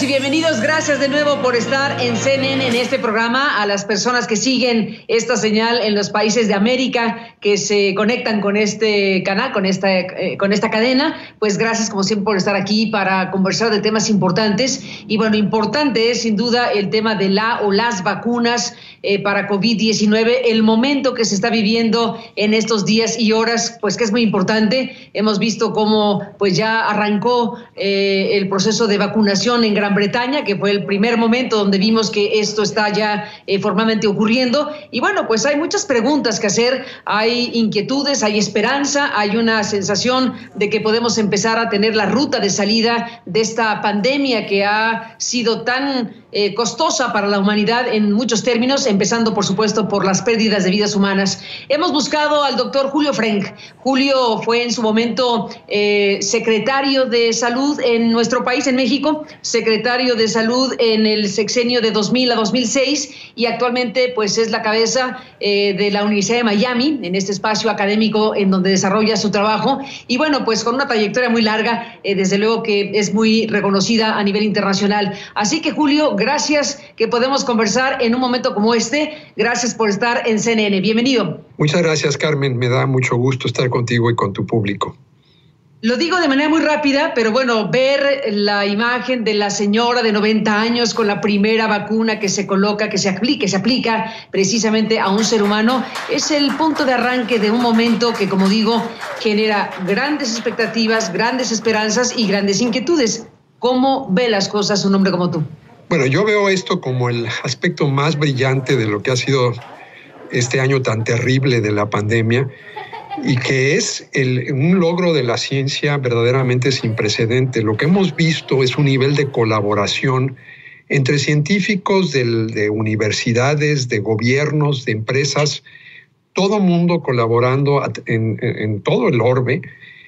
y bienvenidos. Gracias de nuevo por estar en CNN, en este programa. A las personas que siguen esta señal en los países de América, que se conectan con este canal, con esta cadena, pues gracias como siempre por estar aquí para conversar de temas importantes. Y bueno, importante es sin duda el tema de la o las vacunas para COVID-19, el momento que se está viviendo en estos días y horas, pues que es muy importante. Hemos visto cómo pues ya arrancó el proceso de vacunación en Gran Bretaña, que fue el primer momento donde vimos que esto está ya formalmente ocurriendo. Y bueno, pues hay muchas preguntas que hacer, hay inquietudes, hay esperanza, hay una sensación de que podemos empezar a tener la ruta de salida de esta pandemia que ha sido tan costosa para la humanidad en muchos términos, empezando por supuesto por las pérdidas de vidas humanas. Hemos buscado al doctor Julio Frenk. Julio fue en su momento secretario de Salud en nuestro país, en México, secretario de Salud en el sexenio de 2000 a 2006 y actualmente pues es la cabeza de la Universidad de Miami, en este espacio académico en donde desarrolla su trabajo. Y bueno, pues con una trayectoria muy larga, desde luego que es muy reconocida a nivel internacional. Así que Julio, gracias que podemos conversar en un momento como este. Gracias por estar en CNN. Bienvenido. Muchas gracias, Carmen. Me da mucho gusto estar contigo y con tu público. Lo digo de manera muy rápida, pero bueno, ver la imagen de la señora de 90 años con la primera vacuna que se coloca, que se aplica precisamente a un ser humano, es el punto de arranque de un momento que, como digo, genera grandes expectativas, grandes esperanzas y grandes inquietudes. ¿Cómo ve las cosas un hombre como tú? Bueno, yo veo esto como el aspecto más brillante de lo que ha sido este año tan terrible de la pandemia y que es un logro de la ciencia verdaderamente sin precedente. Lo que hemos visto es un nivel de colaboración entre científicos de universidades, de gobiernos, de empresas, todo mundo colaborando en todo el orbe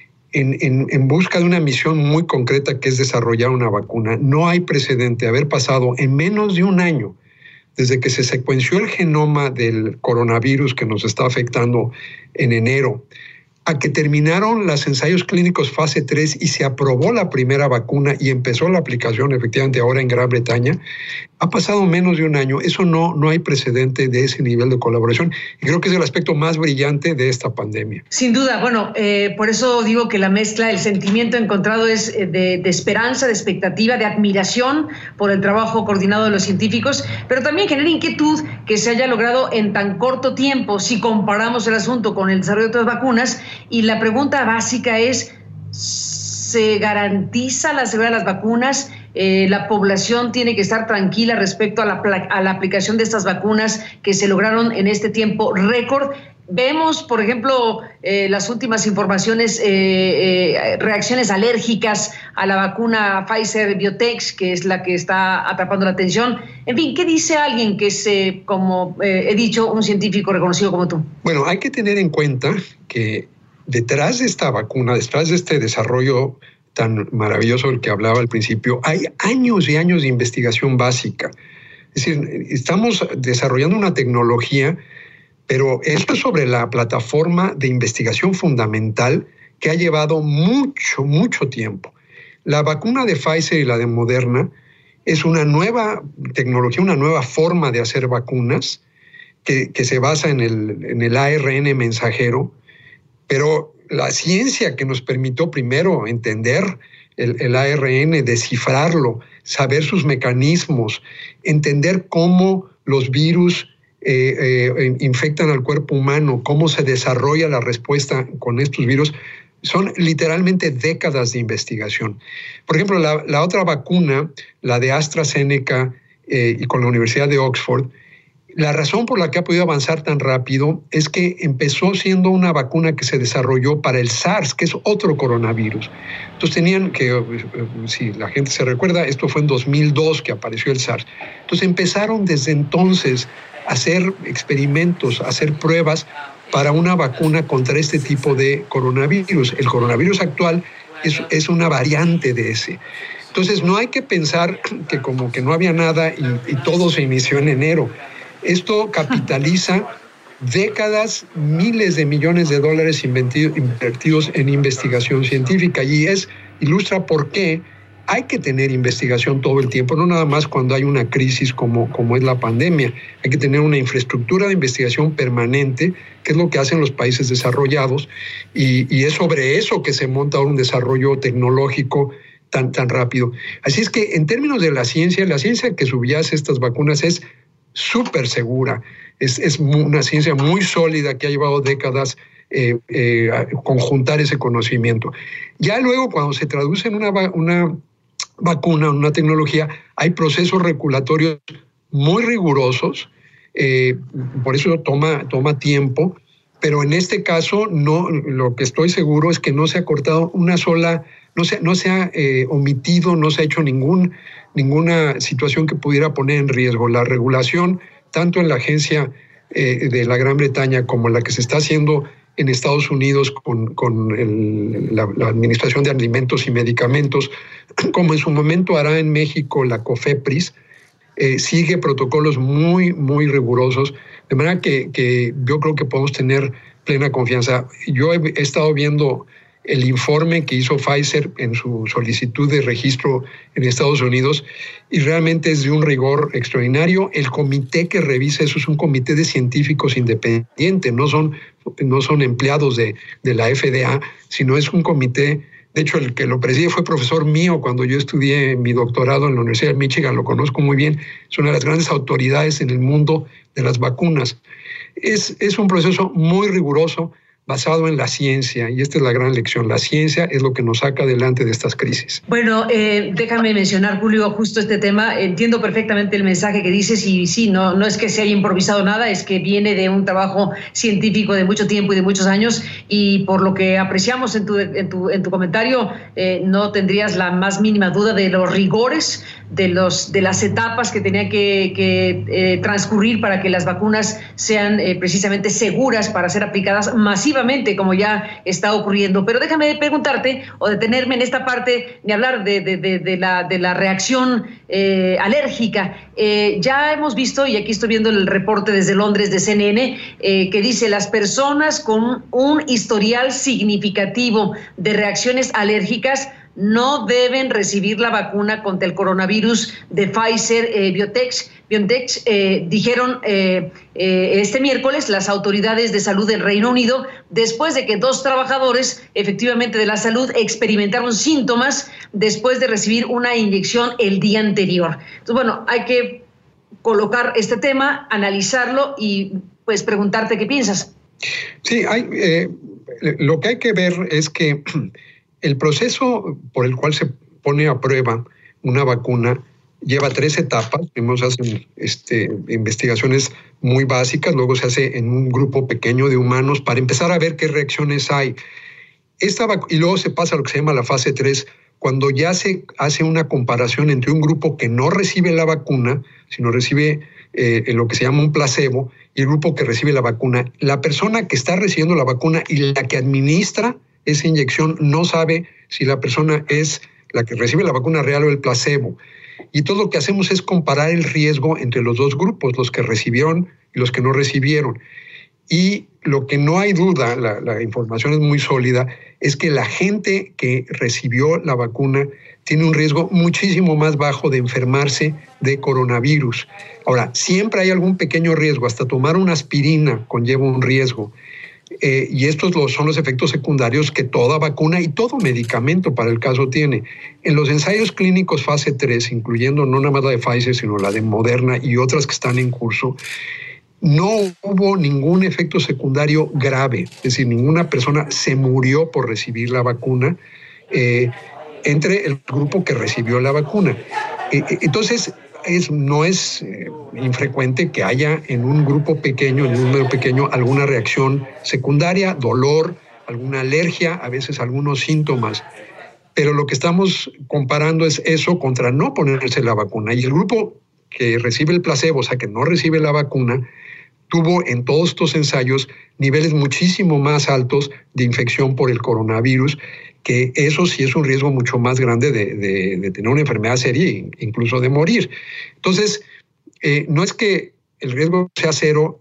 en busca de una misión muy concreta que es desarrollar una vacuna. No hay precedente haber pasado en menos de un año desde que se secuenció el genoma del coronavirus que nos está afectando en enero, a que terminaron los ensayos clínicos fase 3 y se aprobó la primera vacuna y empezó la aplicación efectivamente ahora en Gran Bretaña, ha pasado menos de un año. Eso no hay precedente de ese nivel de colaboración y creo que es el aspecto más brillante de esta pandemia. Sin duda, bueno, por eso digo que la mezcla, el sentimiento encontrado es de esperanza, de expectativa, de admiración por el trabajo coordinado de los científicos, pero también genera inquietud que se haya logrado en tan corto tiempo si comparamos el asunto con el desarrollo de otras vacunas. Y la pregunta básica es, ¿se garantiza la seguridad de las vacunas? ¿La población tiene que estar tranquila respecto a la aplicación de estas vacunas que se lograron en este tiempo récord? Vemos, por ejemplo, las últimas informaciones, reacciones alérgicas a la vacuna Pfizer-BioNTech, que es la que está atrapando la atención. En fin, ¿qué dice alguien que es, como he dicho, un científico reconocido como tú? Bueno, hay que tener en cuenta que detrás de esta vacuna, detrás de este desarrollo tan maravilloso del que hablaba al principio, hay años y años de investigación básica. Es decir, estamos desarrollando una tecnología, pero esto es sobre la plataforma de investigación fundamental que ha llevado mucho tiempo. La vacuna de Pfizer y la de Moderna es una nueva tecnología, una nueva forma de hacer vacunas que se basa en el ARN mensajero, pero la ciencia que nos permitió primero entender el ARN, descifrarlo, saber sus mecanismos, entender cómo los virus infectan al cuerpo humano, cómo se desarrolla la respuesta con estos virus, son literalmente décadas de investigación. Por ejemplo, la otra vacuna, la de AstraZeneca y con la Universidad de Oxford, la razón por la que ha podido avanzar tan rápido es que empezó siendo una vacuna que se desarrolló para el SARS, que es otro coronavirus. Entonces tenían que, si la gente se recuerda, esto fue en 2002 que apareció el SARS. Entonces empezaron desde entonces a hacer experimentos, a hacer pruebas para una vacuna contra este tipo de coronavirus. El coronavirus actual es una variante de ese. Entonces no hay que pensar que como que no había nada y todo se inició en enero. Esto capitaliza décadas, miles de millones de dólares invertidos en investigación científica y ilustra por qué hay que tener investigación todo el tiempo, no nada más cuando hay una crisis como es la pandemia. Hay que tener una infraestructura de investigación permanente, que es lo que hacen los países desarrollados, y es sobre eso que se monta un desarrollo tecnológico tan rápido. Así es que en términos de la ciencia que subyace estas vacunas es súper segura, es una ciencia muy sólida que ha llevado décadas conjuntar ese conocimiento. Ya luego, cuando se traduce en una vacuna, una tecnología, hay procesos regulatorios muy rigurosos, por eso toma tiempo, pero en este caso no, lo que estoy seguro es que no se ha cortado una sola, no se ha omitido, no se ha hecho ninguna situación que pudiera poner en riesgo la regulación, tanto en la agencia de la Gran Bretaña como la que se está haciendo en Estados Unidos con la Administración de Alimentos y Medicamentos, como en su momento hará en México la COFEPRIS, sigue protocolos muy, muy rigurosos, de manera que yo creo que podemos tener plena confianza. Yo he estado viendo el informe que hizo Pfizer en su solicitud de registro en Estados Unidos y realmente es de un rigor extraordinario. El comité que revisa eso es un comité de científicos independiente, no son empleados de la FDA, sino es un comité. De hecho, el que lo preside fue profesor mío cuando yo estudié mi doctorado en la Universidad de Michigan, lo conozco muy bien, es una de las grandes autoridades en el mundo de las vacunas. Es un proceso muy riguroso, basado en la ciencia, y esta es la gran lección. La ciencia es lo que nos saca adelante de estas crisis. Bueno, déjame mencionar, Julio, justo este tema. Entiendo perfectamente el mensaje que dices y sí, no es que se haya improvisado nada, es que viene de un trabajo científico de mucho tiempo y de muchos años, y por lo que apreciamos en tu comentario, no tendrías la más mínima duda de los rigores, de las etapas que tenía que transcurrir para que las vacunas sean precisamente seguras para ser aplicadas masivamente, como ya está ocurriendo. Pero déjame preguntarte o detenerme en esta parte de hablar de la reacción alérgica. Ya hemos visto, y aquí estoy viendo el reporte desde Londres de CNN, que dice: las personas con un historial significativo de reacciones alérgicas no deben recibir la vacuna contra el coronavirus de Pfizer BioNTech, dijeron este miércoles las autoridades de salud del Reino Unido, después de que 2 trabajadores efectivamente de la salud experimentaron síntomas después de recibir una inyección el día anterior. Entonces, bueno, hay que colocar este tema, analizarlo y pues preguntarte qué piensas. Sí, lo que hay que ver es que el proceso por el cual se pone a prueba una vacuna lleva 3 etapas. Primero se hacen investigaciones muy básicas, luego se hace en un grupo pequeño de humanos para empezar a ver qué reacciones hay. Y luego se pasa a lo que se llama la fase 3, cuando ya se hace una comparación entre un grupo que no recibe la vacuna, sino recibe lo que se llama un placebo, y el grupo que recibe la vacuna. La persona que está recibiendo la vacuna y la que administra esa inyección no sabe si la persona es la que recibe la vacuna real o el placebo. Y todo lo que hacemos es comparar el riesgo entre los 2 grupos, los que recibieron y los que no recibieron. Y lo que no hay duda, la información es muy sólida, es que la gente que recibió la vacuna tiene un riesgo muchísimo más bajo de enfermarse de coronavirus. Ahora, siempre hay algún pequeño riesgo, hasta tomar una aspirina conlleva un riesgo. Y estos son los efectos secundarios que toda vacuna y todo medicamento para el caso tiene. En los ensayos clínicos fase 3, incluyendo no nada más la de Pfizer, sino la de Moderna y otras que están en curso, no hubo ningún efecto secundario grave. Es decir, ninguna persona se murió por recibir la vacuna entre el grupo que recibió la vacuna. Entonces, no es infrecuente que haya en un grupo pequeño, en un número pequeño, alguna reacción secundaria, dolor, alguna alergia, a veces algunos síntomas. Pero lo que estamos comparando es eso contra no ponerse la vacuna. Y el grupo que recibe el placebo, o sea, que no recibe la vacuna, tuvo en todos estos ensayos niveles muchísimo más altos de infección por el coronavirus, que eso sí es un riesgo mucho más grande de tener una enfermedad seria e incluso de morir. Entonces, no es que el riesgo sea 0,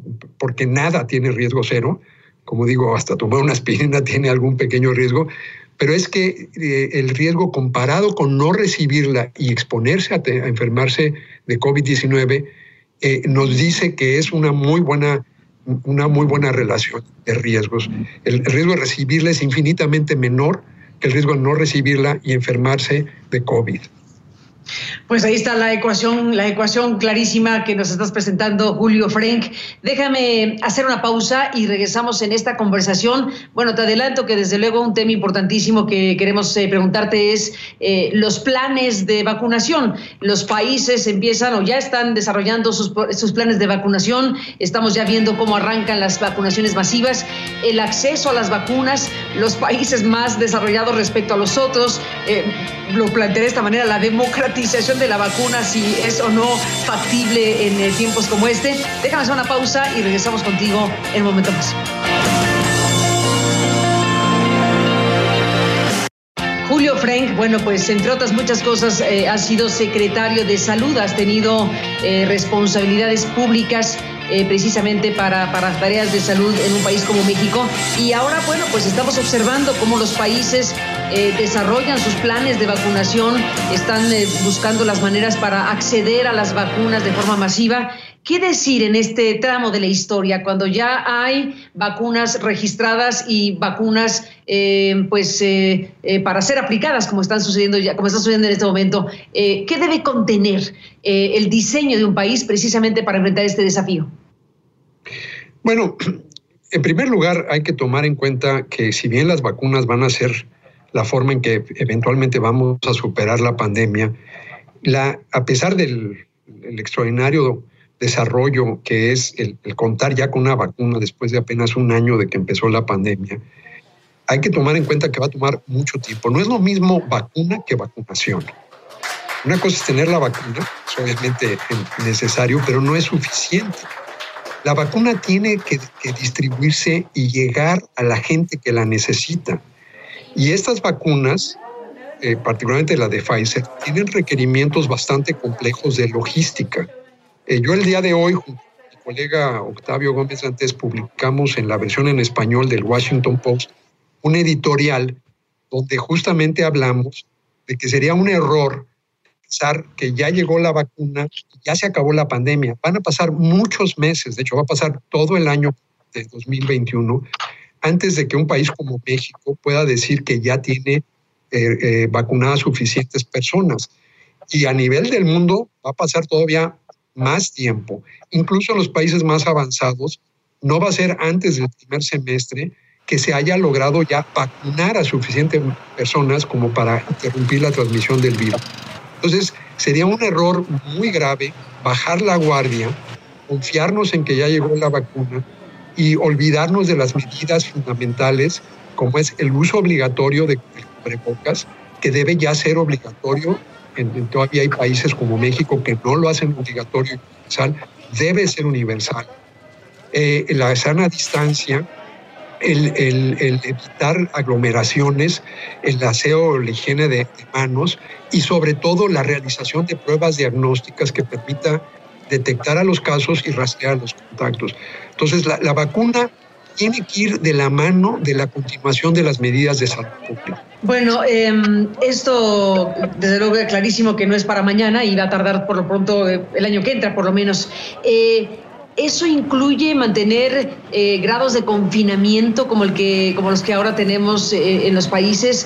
porque nada tiene riesgo 0. Como digo, hasta tomar una aspirina tiene algún pequeño riesgo, pero es que el riesgo comparado con no recibirla y exponerse a enfermarse de COVID-19 nos dice que es una muy buena relación de riesgos. El riesgo de recibirla es infinitamente menor que el riesgo de no recibirla y enfermarse de COVID. Pues ahí está la ecuación clarísima que nos estás presentando, Julio Frenk. Déjame hacer una pausa y regresamos en esta conversación. Bueno, te adelanto que desde luego un tema importantísimo que queremos preguntarte es los planes de vacunación. Los países empiezan o ya están desarrollando sus planes de vacunación. Estamos ya viendo cómo arrancan las vacunaciones masivas, el acceso a las vacunas, los países más desarrollados respecto a los otros. Lo planteé de esta manera, la democratización de la vacuna, si es o no factible en tiempos como este. Déjame hacer una pausa y regresamos contigo en un momento más. Julio Frenk, bueno, pues entre otras muchas cosas, has sido secretario de Salud, has tenido responsabilidades públicas precisamente para tareas de salud en un país como México. Y ahora, bueno, pues estamos observando cómo los países desarrollan sus planes de vacunación, están buscando las maneras para acceder a las vacunas de forma masiva. ¿Qué decir en este tramo de la historia, cuando ya hay vacunas registradas y vacunas para ser aplicadas, como está sucediendo en este momento? ¿Qué debe contener el diseño de un país precisamente para enfrentar este desafío? Bueno, en primer lugar hay que tomar en cuenta que si bien las vacunas van a ser la forma en que eventualmente vamos a superar la pandemia, a pesar del extraordinario desarrollo que es el contar ya con una vacuna después de apenas un año de que empezó la pandemia, hay que tomar en cuenta que va a tomar mucho tiempo. No es lo mismo vacuna que vacunación. Una cosa es tener la vacuna, es obviamente necesario, pero no es suficiente. La vacuna tiene que distribuirse y llegar a la gente que la necesita. Y estas vacunas, particularmente la de Pfizer, tienen requerimientos bastante complejos de logística. Yo el día de hoy, junto con mi colega Octavio Gómez Antés, publicamos en la versión en español del Washington Post un editorial donde justamente hablamos de que sería un error pensar que ya llegó la vacuna, ya se acabó la pandemia. Van a pasar muchos meses, de hecho va a pasar todo el año de 2021, antes de que un país como México pueda decir que ya tiene vacunadas suficientes personas. Y a nivel del mundo va a pasar todavía más tiempo. Incluso en los países más avanzados, no va a ser antes del primer semestre que se haya logrado ya vacunar a suficientes personas como para interrumpir la transmisión del virus. Entonces, sería un error muy grave bajar la guardia, confiarnos en que ya llegó la vacuna y olvidarnos de las medidas fundamentales, como es el uso obligatorio de cubrebocas, que debe ya ser obligatorio. Todavía hay países como México que no lo hacen obligatorio y universal, debe ser universal. La sana distancia, el evitar aglomeraciones, el aseo, la higiene de manos y sobre todo la realización de pruebas diagnósticas que permita detectar a los casos y rastrear los contactos. Entonces, la vacuna tiene que ir de la mano de la continuación de las medidas de salud pública. Bueno, esto desde luego es clarísimo que no es para mañana y va a tardar por lo pronto el año que entra, por lo menos. ¿Eso incluye mantener grados de confinamiento como los que ahora tenemos en los países?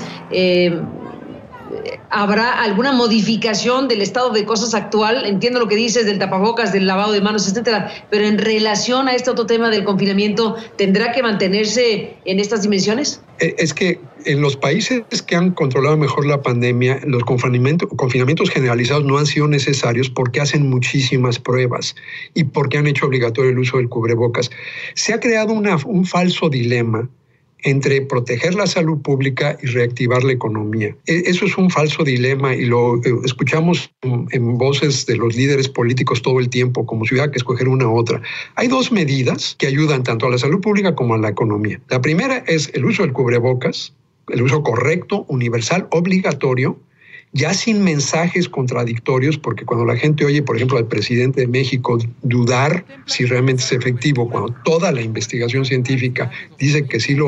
¿Habrá alguna modificación del estado de cosas actual? Entiendo lo que dices del tapabocas, del lavado de manos, etcétera, pero en relación a este otro tema del confinamiento, ¿tendrá que mantenerse en estas dimensiones? Es que en los países que han controlado mejor la pandemia, los confinamientos generalizados no han sido necesarios porque hacen muchísimas pruebas y porque han hecho obligatorio el uso del cubrebocas. Se ha creado un falso dilema entre proteger la salud pública y reactivar la economía. Eso es un falso dilema y lo escuchamos en voces de los líderes políticos todo el tiempo, como si hubiera que escoger una u otra. Hay dos medidas que ayudan tanto a la salud pública como a la economía. La primera es el uso del cubrebocas, el uso correcto, universal, obligatorio, ya sin mensajes contradictorios, porque cuando la gente oye, por ejemplo, al presidente de México dudar si realmente es efectivo, cuando toda la investigación científica dice que sí lo es,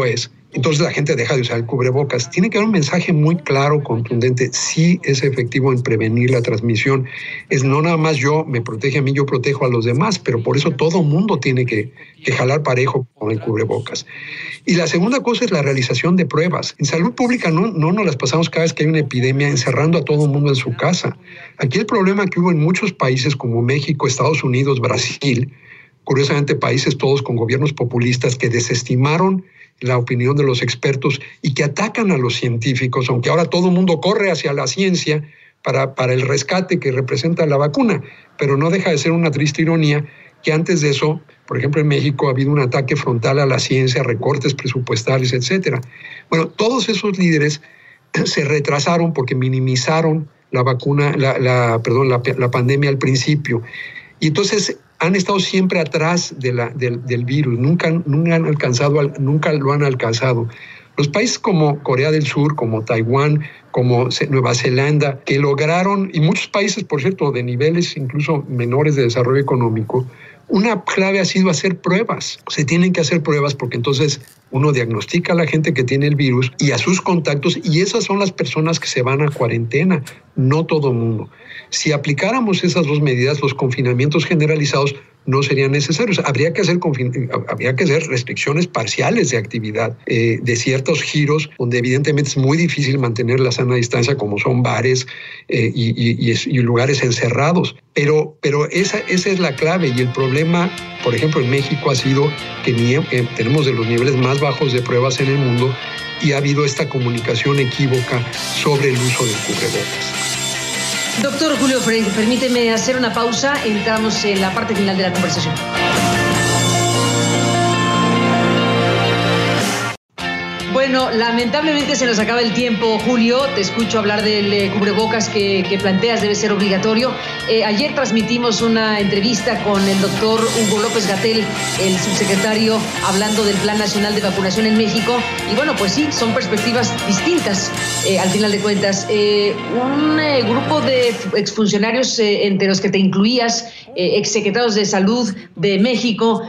entonces la gente deja de usar el cubrebocas. Tiene que haber un mensaje muy claro, contundente. Sí es efectivo en prevenir la transmisión. Es no nada más yo me protege a mí, yo protejo a los demás, pero por eso todo mundo tiene que jalar parejo con el cubrebocas. Y la segunda cosa es la realización de pruebas. En salud pública no nos las pasamos cada vez que hay una epidemia encerrando a todo el mundo en su casa. Aquí el problema que hubo en muchos países como México, Estados Unidos, Brasil, curiosamente países todos con gobiernos populistas que desestimaron la opinión de los expertos y que atacan a los científicos, aunque ahora todo el mundo corre hacia la ciencia para el rescate que representa la vacuna, pero no deja de ser una triste ironía que antes de eso, por ejemplo en México ha habido un ataque frontal a la ciencia, recortes presupuestales, etcétera. Bueno, todos esos líderes se retrasaron porque minimizaron la vacuna, la pandemia al principio. Y entonces han estado siempre atrás del virus, nunca lo han alcanzado. Los países como Corea del Sur, como Taiwán, como Nueva Zelanda, que lograron, y muchos países, por cierto, de niveles incluso menores de desarrollo económico, una clave ha sido hacer pruebas. Se tienen que hacer pruebas porque entonces uno diagnostica a la gente que tiene el virus y a sus contactos, y esas son las personas que se van a cuarentena, no todo el mundo. Si aplicáramos esas dos medidas, los confinamientos generalizados no serían necesarios. Habría que hacer restricciones parciales de actividad de ciertos giros donde evidentemente es muy difícil mantener la sana distancia, como son bares y lugares encerrados. Pero esa es la clave, y el problema, por ejemplo, en México ha sido que tenemos de los niveles más bajos de pruebas en el mundo y ha habido esta comunicación equívoca sobre el uso del cubrebocas. Doctor Julio Frenk, permíteme hacer una pausa. Entramos en la parte final de la conversación. Bueno, lamentablemente se nos acaba el tiempo, Julio. Te escucho hablar del cubrebocas que planteas debe ser obligatorio. Ayer transmitimos una entrevista con el doctor Hugo López-Gatell, el subsecretario, hablando del Plan Nacional de Vacunación en México. Y bueno, pues sí, son perspectivas distintas al final de cuentas. Un grupo de exfuncionarios, entre los que te incluías, exsecretarios de Salud de México,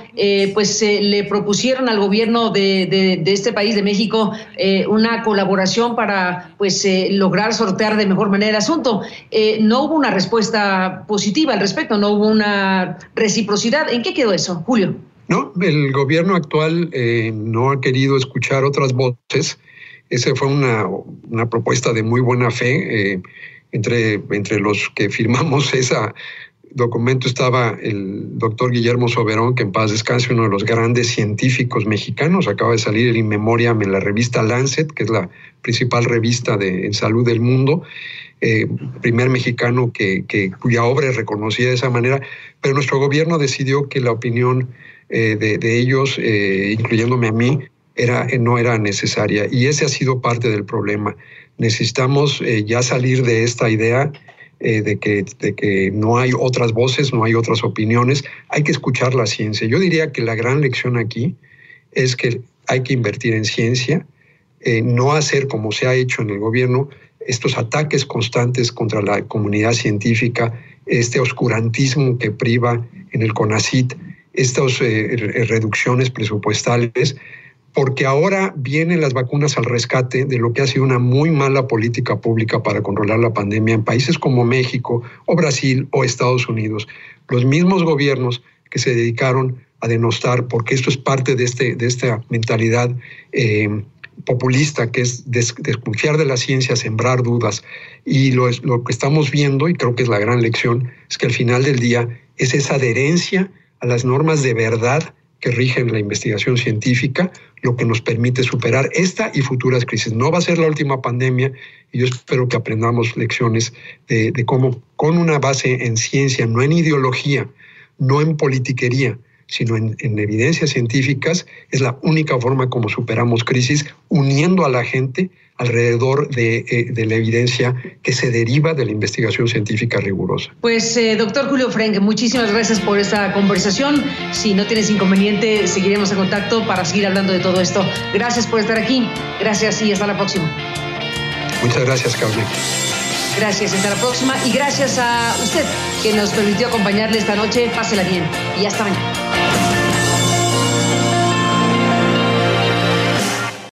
le propusieron al gobierno de este país, de México, una colaboración para lograr sortear de mejor manera el asunto. No hubo una respuesta positiva al respecto, no hubo una reciprocidad. ¿En qué quedó eso, Julio? No, el gobierno actual no ha querido escuchar otras voces. Esa fue una propuesta de muy buena fe. Entre los que firmamos ese documento estaba el doctor Guillermo Soberón, que en paz descanse, uno de los grandes científicos mexicanos. Acaba de salir el In Memoriam en la revista Lancet, que es la principal revista en salud del mundo. Primer mexicano cuya obra es reconocida de esa manera, pero nuestro gobierno decidió que la opinión de ellos, incluyéndome a mí, no era necesaria, y ese ha sido parte del problema. Necesitamos ya salir de esta idea de que no hay otras voces, no hay otras opiniones. Hay que escuchar la ciencia. Yo diría que la gran lección aquí es que hay que invertir en ciencia, no hacer como se ha hecho en el gobierno, estos ataques constantes contra la comunidad científica, este oscurantismo que priva en el CONACYT, estas reducciones presupuestales, porque ahora vienen las vacunas al rescate de lo que ha sido una muy mala política pública para controlar la pandemia en países como México o Brasil o Estados Unidos. Los mismos gobiernos que se dedicaron a denostar, porque esto es parte de esta mentalidad populista, que es desconfiar de la ciencia, sembrar dudas. Y lo que estamos viendo, y creo que es la gran lección, es que al final del día es esa adherencia a las normas de verdad que rigen la investigación científica lo que nos permite superar esta y futuras crisis. No va a ser la última pandemia, y yo espero que aprendamos lecciones de cómo, con una base en ciencia, no en ideología, no en politiquería, sino en evidencias científicas, es la única forma como superamos crisis, uniendo a la gente alrededor de la evidencia que se deriva de la investigación científica rigurosa. Pues, doctor Julio Frenk, muchísimas gracias por esta conversación. Si no tienes inconveniente, seguiremos en contacto para seguir hablando de todo esto. Gracias por estar aquí. Gracias y hasta la próxima. Muchas gracias, Carmen. Gracias, hasta la próxima. Y gracias a usted que nos permitió acompañarle esta noche. Pásela bien y hasta mañana.